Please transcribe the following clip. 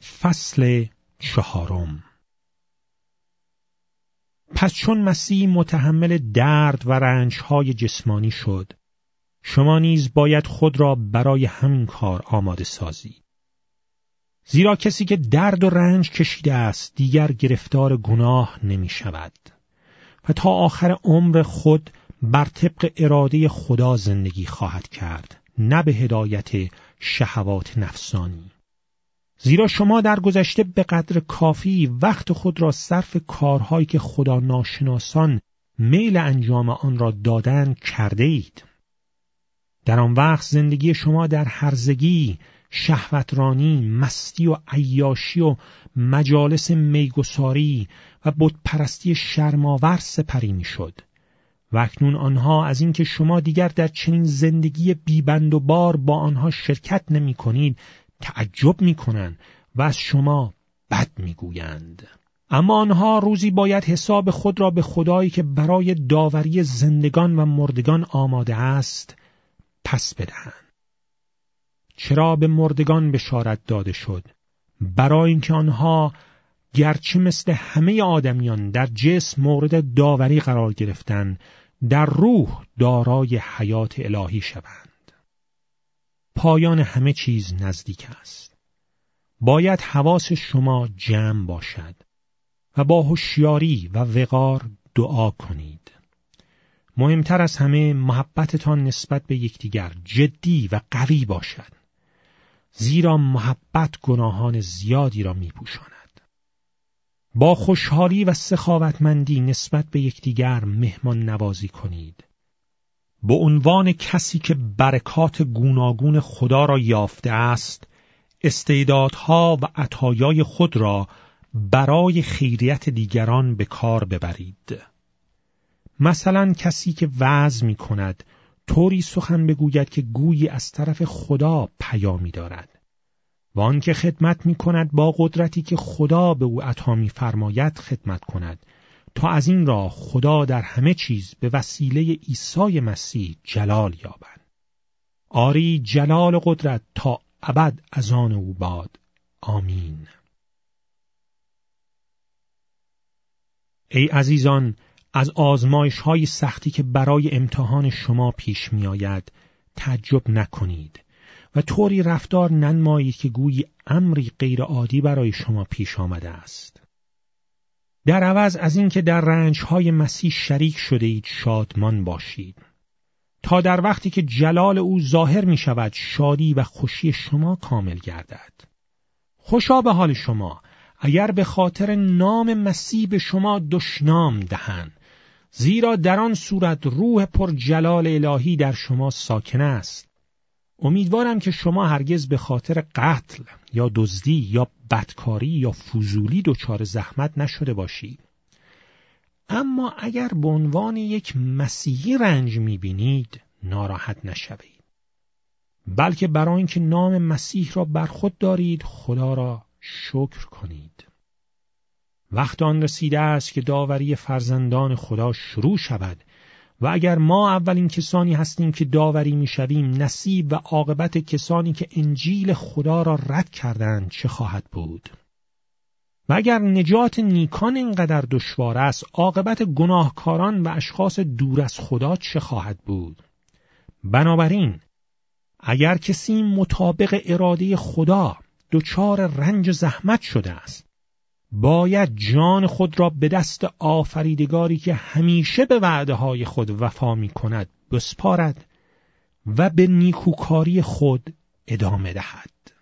فصل 4. پس چون مسیح متحمل درد و رنج‌های جسمانی شد، شما نیز باید خود را برای همین کار آماده سازید. زیرا کسی که درد و رنج کشیده است دیگر گرفتار گناه نمی شود و تا آخر عمر خود بر طبق اراده خدا زندگی خواهد کرد، نه به هدایت شهوات نفسانی. زیرا شما در گذشته به قدر کافی وقت خود را صرف کارهایی که خدا ناشناسان میل انجام آن را دادند کرده اید. در آن وقت زندگی شما در هرزگی، شهوترانی، مستی و عیاشی و مجالس میگساری و بتپرستی شرم‌آور سپری میشد. و اکنون آنها از اینکه شما دیگر در چنین زندگی بیبند و بار با آنها شرکت نمی کنید تعجب می کنند و از شما بد می گویند. اما آنها روزی باید حساب خود را به خدایی که برای داوری زندگان و مردگان آماده است پس بدهند. چرا به مردگان بشارت داده شد؟ برای اینکه آنها گرچه مثل همه آدمیان در جسم مورد داوری قرار گرفتند، در روح دارای حیات الهی شوند. پایان همه چیز نزدیک است. باید حواس شما جمع باشد و با هوشیاری و وقار دعا کنید. مهمتر از همه محبتتان نسبت به یکدیگر جدی و قوی باشد، زیرا محبت گناهان زیادی را می‌پوشاند. با خوشحالی و سخاوتمندی نسبت به یکدیگر مهمان نوازی کنید. به عنوان کسی که برکات گوناگون خدا را یافته است، استعدادها و عطایای خود را برای خیریت دیگران به کار ببرید. مثلا کسی که وعظ می کند طوری سخن بگوید که گویی از طرف خدا پیامی دارد و آن که خدمت می کند با قدرتی که خدا به او عطا می فرماید خدمت کند تا از این راه خدا در همه چیز به وسیله عیسی مسیح جلال یابد. آری جلال و قدرت تا ابد از آن او باد. آمین. ای عزیزان، از آزمایش‌های سختی که برای امتحان شما پیش می آید تعجب نکنید و طوری رفتار ننمایید که گویی امری غیر عادی برای شما پیش آمده است. در عوض از این که در رنج‌های مسیح شریک شده اید شادمان باشید، تا در وقتی که جلال او ظاهر می شود شادی و خوشی شما کامل گردد. خوشا به حال شما اگر به خاطر نام مسیح به شما دشنام دهند، زیرا در آن صورت روح پر جلال الهی در شما ساکن است. امیدوارم که شما هرگز به خاطر قتل یا دزدی یا بدکاری یا فضولی دچار زحمت نشده باشید. اما اگر به عنوان یک مسیحی رنج می‌بینید ناراحت نشوید، بلکه برای اینکه نام مسیح را بر خود دارید خدا را شکر کنید. وقت آن رسیده است که داوری فرزندان خدا شروع شود و اگر ما اولین کسانی هستیم که داوری میشویم، نصیب و عاقبت کسانی که انجیل خدا را رد کردند چه خواهد بود؟ و اگر نجات نیکان اینقدر دشوار است، عاقبت گناهکاران و اشخاص دور از خدا چه خواهد بود؟ بنابراین اگر کسی مطابق اراده خدا دچار رنج و زحمت شده است، باید جان خود را به دست آفریدگاری که همیشه به وعده‌های خود وفا می‌کند بسپارد و به نیکوکاری خود ادامه دهد.